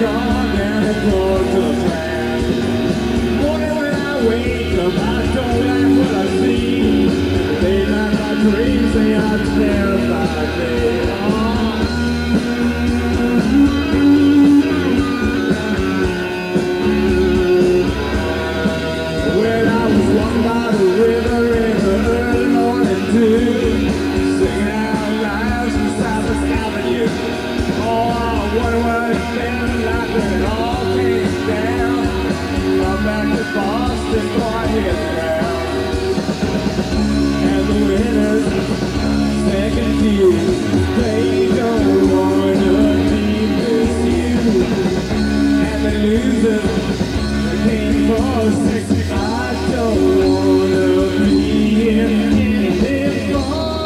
gone down the road to the plan. Morning when I wake up, I don't like what I see. They not my dreams, they are terrified me. When I was walking by the river in the early morning dew, singing out loud from South Avenue. Oh, I wonder what it felt like when it all came down. I'm back to Boston, boy, hit the ground. And the winners, second view, they don't wanna be with you. And the losers, they came for 6. I don't wanna be in anything more.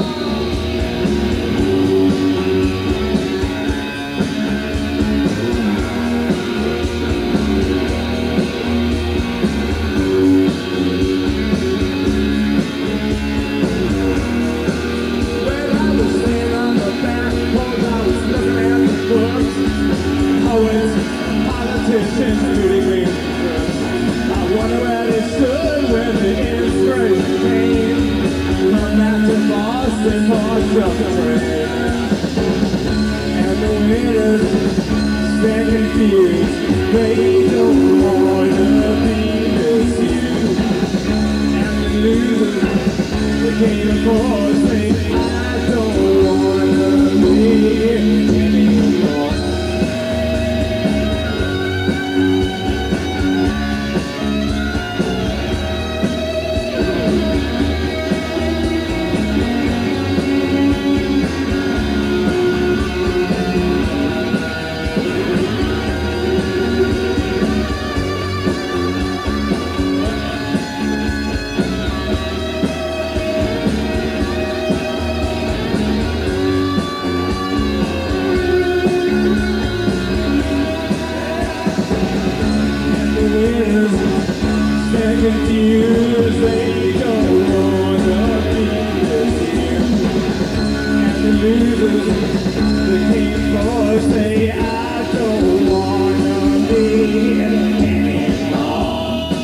Politicians really green. I wonder where they stood when the inspiration came. Come back to Boston for a trucker train. And the winners stand confused. They don't wanna be with you. And the losers, they came for saying, I don't wanna be anymore. They're confused, they don't wanna be with you. And the losers, the king boys say, I don't wanna be anymore.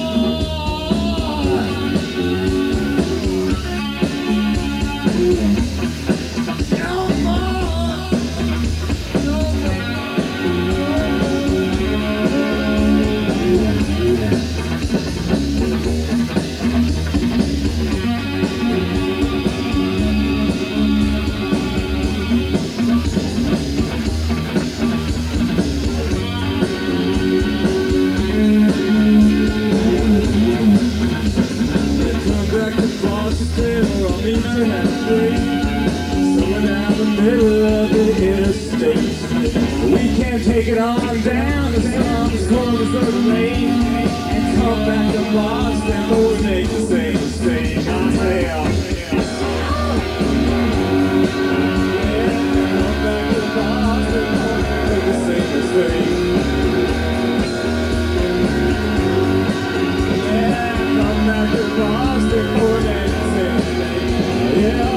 No more, no we can't take it on down the slums, corners of the lane, and come back to Boston, those make the same mistake. I say, come back to Boston, make the same mistake. Yeah, come back to Boston, for that same mistake. Yeah.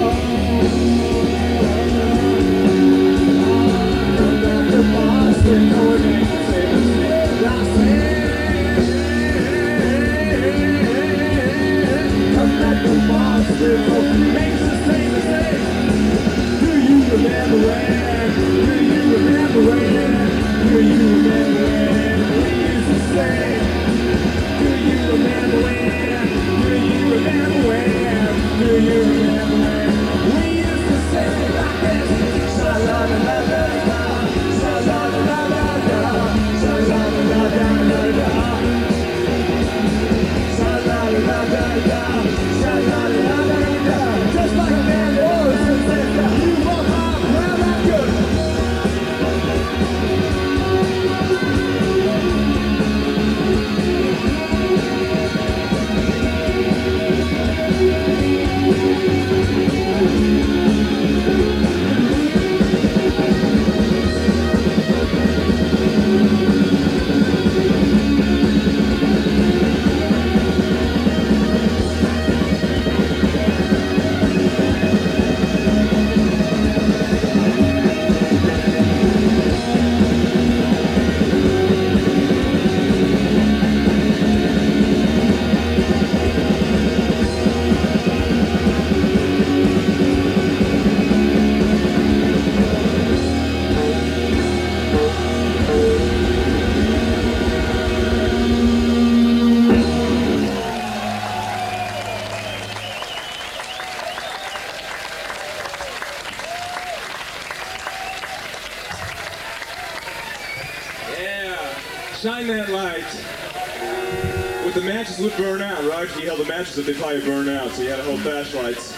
Boston, shine that light. What the matches would burn out, right? If you held the matches up, they'd probably burn out, so you had to hold flashlights.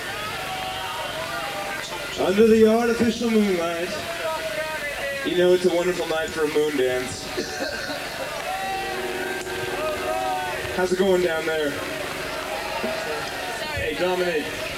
Under the artificial moonlight. You know it's a wonderful night for a moon dance. How's it going down there? Hey, Dominic.